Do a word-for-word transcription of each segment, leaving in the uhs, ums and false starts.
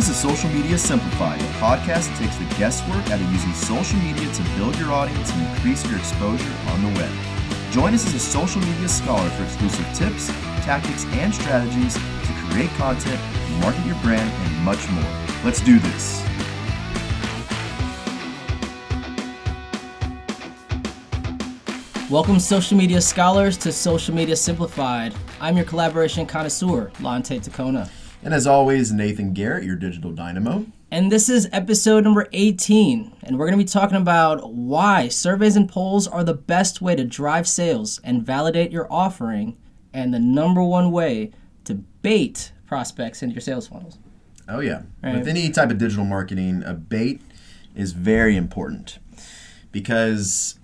This is Social Media Simplified, a podcast that takes the guesswork out of using social media to build your audience and increase your exposure on the web. Join us as a social media scholar for exclusive tips, tactics, and strategies to create content, market your brand, and much more. Let's do this. Welcome, social media scholars, to Social Media Simplified. I'm your collaboration connoisseur, Lante Tacona. And as always, Nathan Garrett, your digital dynamo. And this is episode number eighteen, and we're going to be talking about why surveys and polls are the best way to drive sales and validate your offering, and the number one way to bait prospects into your sales funnels. Oh yeah. Right. With any type of digital marketing, a bait is very important because,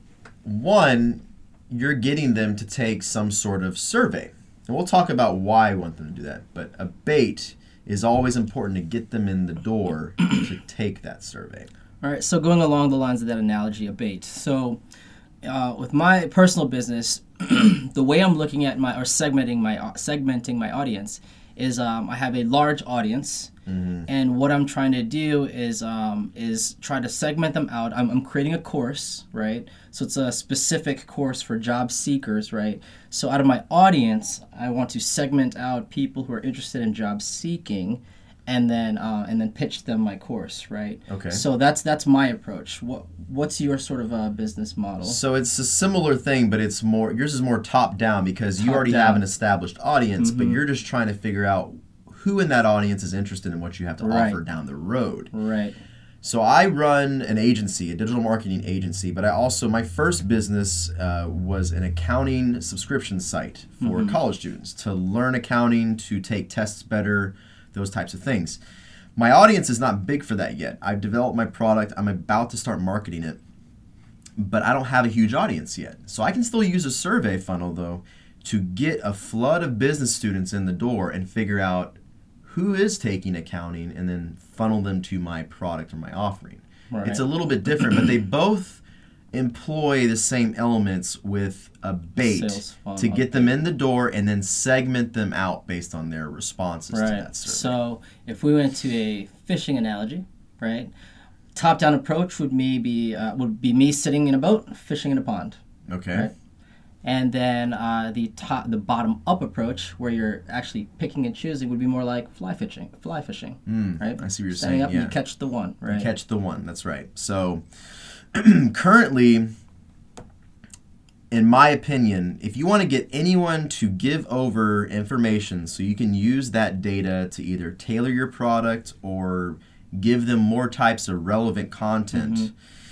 one, you're getting them to take some sort of survey. And we'll talk about why I want them to do that. But a bait is always important to get them in the door to take that survey. All right, so going along the lines of that analogy, a bait. So uh, with my personal business, the way I'm looking at my, or segmenting my uh, segmenting my audience is um, I have a large audience. Mm-hmm. And what I'm trying to do is um, is try to segment them out. I'm, I'm creating a course, right? So it's a specific course for job seekers, right? So out of my audience, I want to segment out people who are interested in job seeking, and then uh, and then pitch them my course, right? Okay. So that's that's my approach. What what's your sort of uh, business model? So it's a similar thing, but it's more yours is more top down because you Top already down. have an established audience, Mm-hmm. but you're just trying to figure out who in that audience is interested in what you have to Right. offer down the road. Right. So I run an agency, a digital marketing agency, but I also, my first business uh, was an accounting subscription site for Mm-hmm. college students to learn accounting, to take tests better, those types of things. My audience is not big for that yet. I've developed my product. I'm about to start marketing it, but I don't have a huge audience yet. So I can still use a survey funnel, though, to get a flood of business students in the door and figure out who is taking accounting and then funnel them to my product or my offering. Right. It's a little bit different, but they both employ the same elements with a bait Sales funnel, to get them in the door and then segment them out based on their responses to Right. that survey. So if we went to a fishing analogy, right? Top-down approach would me be uh, would be me sitting in a boat fishing in a pond, Okay. right? And then uh, the top, the bottom-up approach, where you're actually picking and choosing, would be more like fly fishing. Fly fishing, Mm, right? I see what you're Standing saying. up yeah. and you catch the one, right? Catch the one. That's right. So currently, in my opinion, if you want to get anyone to give over information so you can use that data to either tailor your product or give them more types of relevant content, Mm-hmm.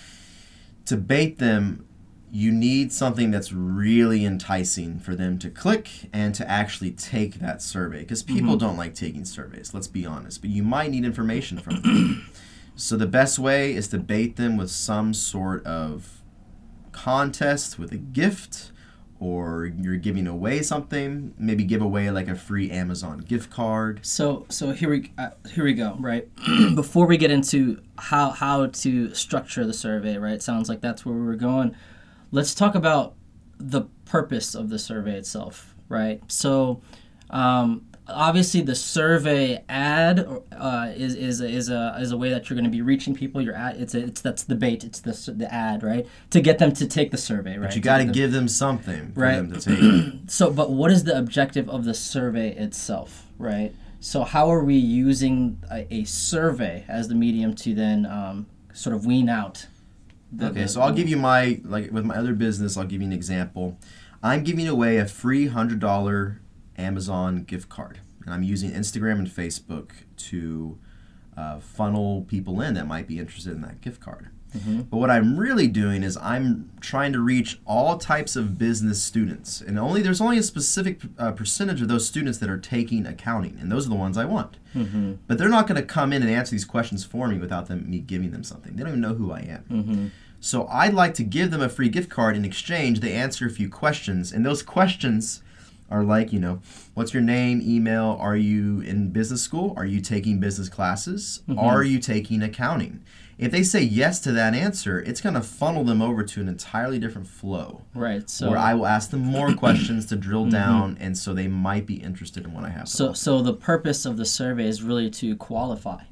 to bait them, you need something that's really enticing for them to click and to actually take that survey. Because people Mm-hmm. don't like taking surveys, let's be honest. But you might need information from them. So the best way is to bait them with some sort of contest, with a gift, or you're giving away something. Maybe give away like a free Amazon gift card. So so here we uh, here we go, right? Before we get into how how to structure the survey, right? It sounds like that's where we were going. Let's talk about the purpose of the survey itself, right? So, um, obviously, the survey ad uh, is is a, is a is a way that you're going to be reaching people. Your ad, it's a, it's that's the bait. It's the the ad, right? To get them to take the survey, right? But you To got to get them- give them something for Right. them to take. So, but what is the objective of the survey itself, right? So, how are we using a, a survey as the medium to then um, sort of wean out? The, Okay, the- so I'll give you my, like with my other business, I'll give you an example. I'm giving away a free one hundred dollars Amazon gift card. And I'm using Instagram and Facebook to uh, funnel people in that might be interested in that gift card. Mm-hmm. But what I'm really doing is I'm trying to reach all types of business students. And only there's only a specific uh, percentage of those students that are taking accounting. And those are the ones I want. Mm-hmm. But they're not going to come in and answer these questions for me without them me giving them something. They don't even know who I am. Mm-hmm. So I'd like to give them a free gift card. In exchange, they answer a few questions. And those questions are like, you know, what's your name, email, are you in business school? Are you taking business classes? Mm-hmm. Are you taking accounting? If they say yes to that answer, it's going to funnel them over to an entirely different flow. Right. So where I will ask them more questions to drill down, and so they might be interested in what I have to so offer. so the purpose of the survey is really to qualify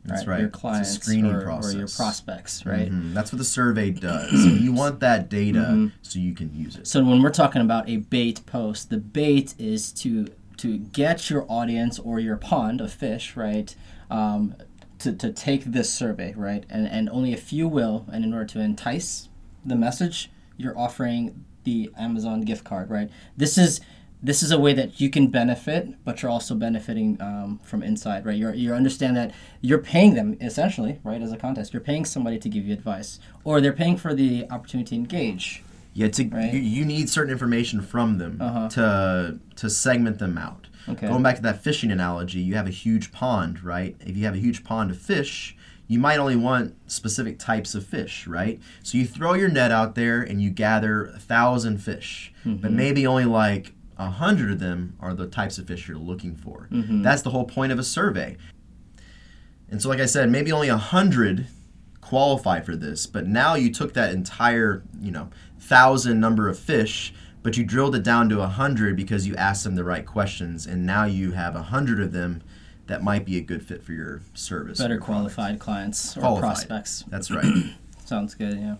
That's right? right. Your It's a clients screening or, process. or your prospects, right? Mhm. That's what the survey does. You want that data Mm-hmm. so you can use it. So when we're talking about a bait post, the bait is to to get your audience or your pond of fish, right, um, to, to take this survey, right, and and only a few will. And in order to entice the message, you're offering the Amazon gift card, right? This is this is a way that you can benefit, but you're also benefiting um, from inside, right? You're you understand that you're paying them essentially, right, as a contest. You're paying somebody to give you advice, or they're paying for the opportunity to engage. Yeah, to Right. you, you need certain information from them Uh-huh. to to segment them out. Okay. Going back to that fishing analogy, you have a huge pond, right? If you have a huge pond of fish, you might only want specific types of fish, right? So you throw your net out there and you gather a thousand fish, Mm-hmm. but maybe only like a hundred of them are the types of fish you're looking for. Mm-hmm. That's the whole point of a survey. And so, like I said, maybe only a hundred qualify for this, but now you took that entire, you know, thousand number of fish, but you drilled it down to a hundred because you asked them the right questions, and now you have a hundred of them that might be a good fit for your service. or Better your product. qualified clients or Qualified. prospects. That's right. Sounds good, yeah.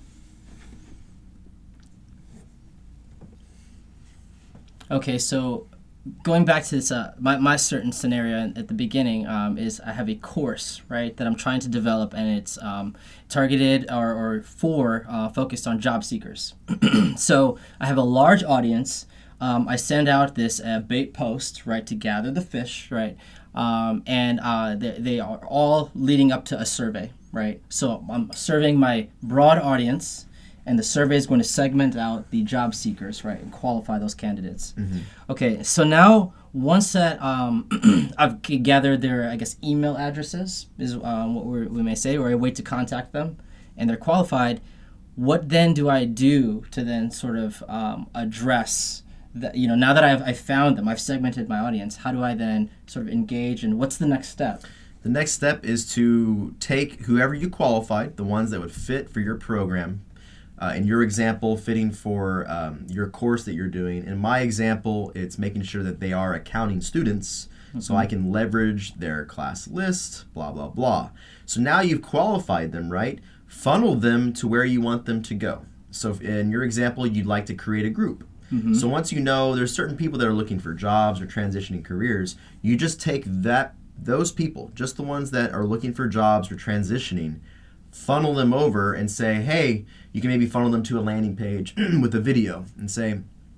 Okay, so going back to this, uh, my, my certain scenario at the beginning um, is I have a course, right, that I'm trying to develop, and it's um, targeted or, or for, uh, focused on job seekers. So I have a large audience. Um, I send out this uh, bait post, right, to gather the fish, right, um, and uh, they, they are all leading up to a survey, right. So I'm surveying my broad audience, and the survey is going to segment out the job seekers, right, and qualify those candidates. Mm-hmm. Okay, so now once that um, I've g- gathered their, I guess, email addresses is um, what we're, we may say, or a way to contact them, and they're qualified, what then do I do to then sort of um, address that? You know, now that I've I found them, I've segmented my audience, how do I then sort of engage, and what's the next step? The next step is to take whoever you qualified, the ones that would fit for your program. Uh, in your example, fitting for um, your course that you're doing. In my example, it's making sure that they are accounting students, mm-hmm. so I can leverage their class list, blah, blah, blah. So now you've qualified them, right? Funnel them to where you want them to go. So if in your example, you'd like to create a group. Mm-hmm. So once you know there's certain people that are looking for jobs or transitioning careers, you just take that those people, just the ones that are looking for jobs or transitioning, funnel them over and say, hey, you can maybe funnel them to a landing page with a video and say,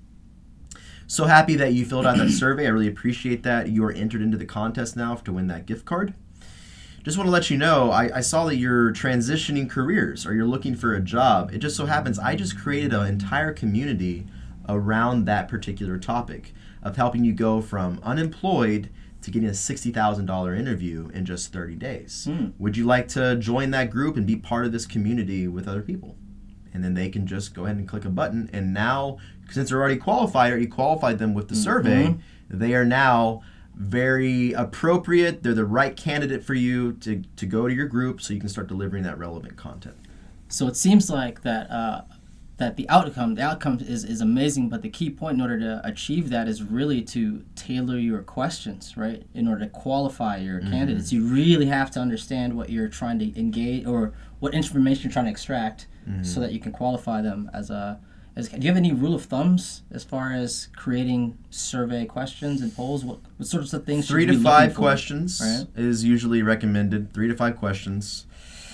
so happy that you filled out that survey. I really appreciate that. You are entered into the contest now to win that gift card. Just want to let you know, I, I saw that you're transitioning careers or you're looking for a job. It just so happens I just created an entire community around that particular topic of helping you go from unemployed to getting a sixty thousand dollars interview in just thirty days. Mm. Would you like to join that group and be part of this community with other people? And then they can just go ahead and click a button. And now, since they're already qualified or you qualified them with the mm-hmm. survey, they are now very appropriate. They're the right candidate for you to, to go to your group so you can start delivering that relevant content. So it seems like that uh, that the outcome, the outcome is, is amazing, but the key point in order to achieve that is really to tailor your questions, right? In order to qualify your mm-hmm. candidates, you really have to understand what you're trying to engage or what information you're trying to extract mm-hmm. so that you can qualify them as a As, do you have any rule of thumbs as far as creating survey questions and polls? What, what sorts of things? Three should to you be five looking for, questions right? is usually recommended. Three to five questions.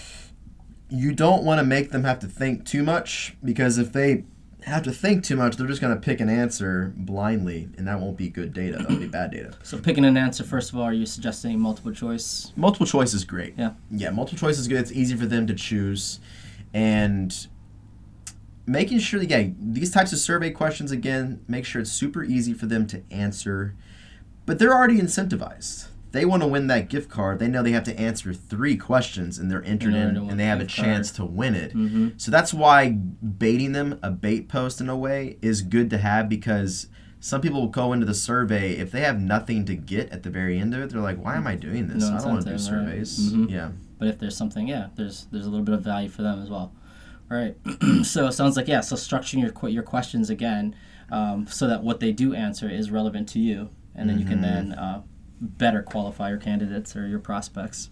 You don't want to make them have to think too much, because if they have to think too much, they're just going to pick an answer blindly, and that won't be good data. That'll be bad data. So picking an answer, first of all, are you suggesting multiple choice? Multiple choice is great. Yeah. Yeah, multiple choice is good. It's easy for them to choose. And making sure, yeah, these types of survey questions, again, make sure it's super easy for them to answer. But they're already incentivized. They want to win that gift card. They know they have to answer three questions, and they're entered in, and they have a chance to win it. Mm-hmm. So that's why baiting them, a bait post in a way, is good to have, because some people will go into the survey, if they have nothing to get at the very end of it, they're like, why am I doing this? No I don't want to do surveys. Right. Mm-hmm. Yeah. But if there's something, yeah, there's there's a little bit of value for them as well. All right. So it sounds like, yeah, so structuring your your questions again, um, so that what they do answer is relevant to you, and then mm-hmm. you can then uh, better qualify your candidates or your prospects.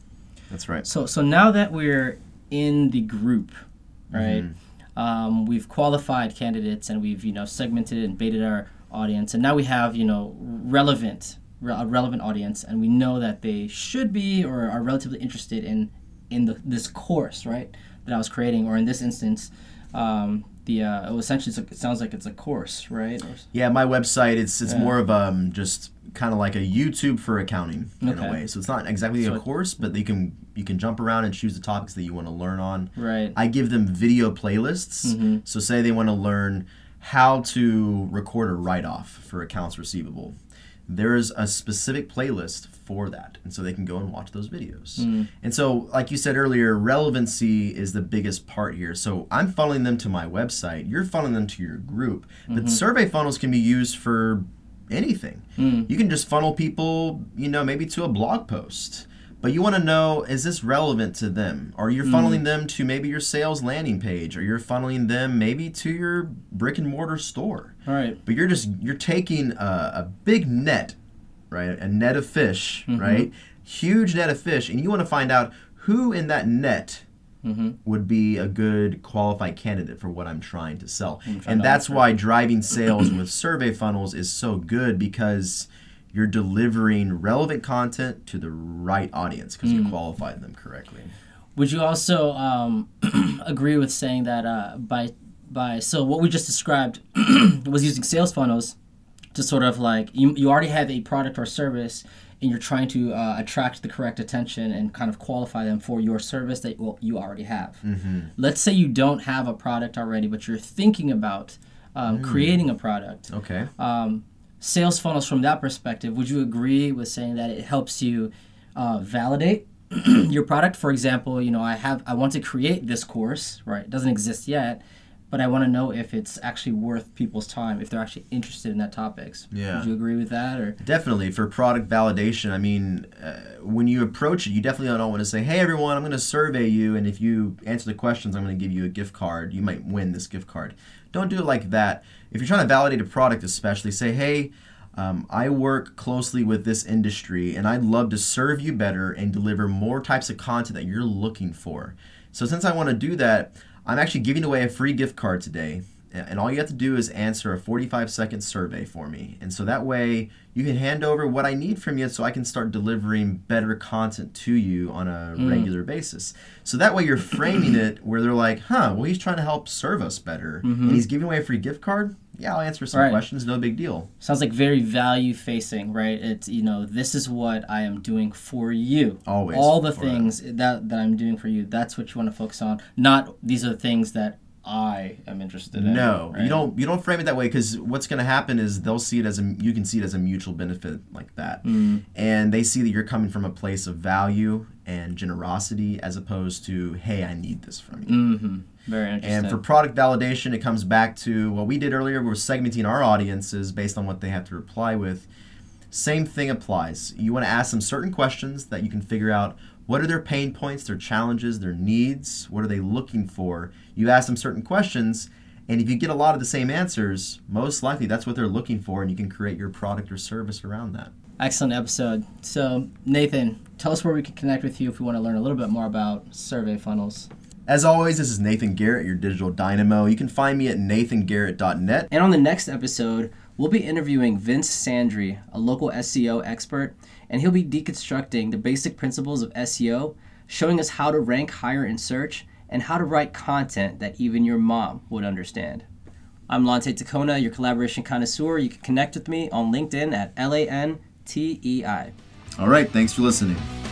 That's right. So so now that we're in the group, right? Mm-hmm. Um, we've qualified candidates and we've you know segmented and baited our audience, and now we have you know relevant a relevant audience, and we know that they should be or are relatively interested in in the, this course, right? That I was creating, or in this instance, um, the uh, it essentially it's a, it sounds like it's a course, right? Or, yeah, my website it's it's yeah. more of um just kind of like a YouTube for accounting in okay. a way. So it's not exactly so a course, but you can you can jump around and choose the topics that you want to learn on. Right. I give them video playlists. Mm-hmm. So say they want to learn how to record a write-off for accounts receivable. There is a specific playlist for that, and so they can go and watch those videos. Mm. And so, like you said earlier, relevancy is the biggest part here. So I'm funneling them to my website. You're funneling them to your group. But mm-hmm. survey funnels can be used for anything. Mm. You can just funnel people, you know, maybe to a blog post. But you want to know, is this relevant to them? Or you're funneling mm. them to maybe your sales landing page, or you're funneling them maybe to your brick and mortar store. All right. But you're just, you're taking a, a big net, right? A net of fish, mm-hmm. right? Huge net of fish. And you want to find out who in that net mm-hmm. would be a good qualified candidate for what I'm trying to sell. And that's why driving sales with survey funnels is so good, because you're delivering relevant content to the right audience because mm. you qualified them correctly. Would you also um, agree with saying that uh, by by so what we just described was using sales funnels to sort of like you you already have a product or service and you're trying to uh, attract the correct attention and kind of qualify them for your service that well, you already have. Mm-hmm. Let's say you don't have a product already, but you're thinking about um, mm. creating a product. Okay. Um, Sales funnels from that perspective, would you agree with saying that it helps you uh, validate your product? For example, you know, I have I want to create this course, right? It doesn't exist yet, but I want to know if it's actually worth people's time, if they're actually interested in that topics. Yeah. Would you agree with that? Or definitely for product validation. I mean, uh, when you approach it, you definitely don't want to say, "Hey, everyone, I'm going to survey you, and if you answer the questions, I'm going to give you a gift card. You might win this gift card." Don't do it like that. If you're trying to validate a product, especially, say, "Hey, um, I work closely with this industry, and I'd love to serve you better and deliver more types of content that you're looking for. So since I want to do that, I'm actually giving away a free gift card today. And all you have to do is answer a forty-five second survey for me. And so that way you can hand over what I need from you so I can start delivering better content to you on a mm. regular basis." So that way you're framing it where they're like, huh, well, he's trying to help serve us better. Mm-hmm. And he's giving away a free gift card? Yeah, I'll answer some right. questions. No big deal. Sounds like very value facing, right? It's, you know, this is what I am doing for you. Always. All the things that, that I'm doing for you. That's what you want to focus on. Not these are the things that I am interested in. No, right? you don't. You don't frame it that way, because what's going to happen is they'll see it as a. You can see it as a mutual benefit like that, mm. and they see that you're coming from a place of value and generosity, as opposed to, "Hey, I need this from you." Mm-hmm. Very interesting. And for product validation, it comes back to what we did earlier. We're segmenting our audiences based on what they have to reply with. Same thing applies. You want to ask them certain questions that you can figure out. What are their pain points, their challenges, their needs? What are they looking for? You ask them certain questions, and if you get a lot of the same answers, most likely that's what they're looking for, and you can create your product or service around that. Excellent episode. So, Nathan, tell us where we can connect with you if we want to learn a little bit more about survey funnels. As always, this is Nathan Garrett, your digital dynamo. You can find me at nathan garrett dot net. And on the next episode, we'll be interviewing Vince Sandry, a local S E O expert, and he'll be deconstructing the basic principles of S E O, showing us how to rank higher in search, and how to write content that even your mom would understand. I'm Lante Tacona, your collaboration connoisseur. You can connect with me on LinkedIn at L A N T E I. All right, thanks for listening.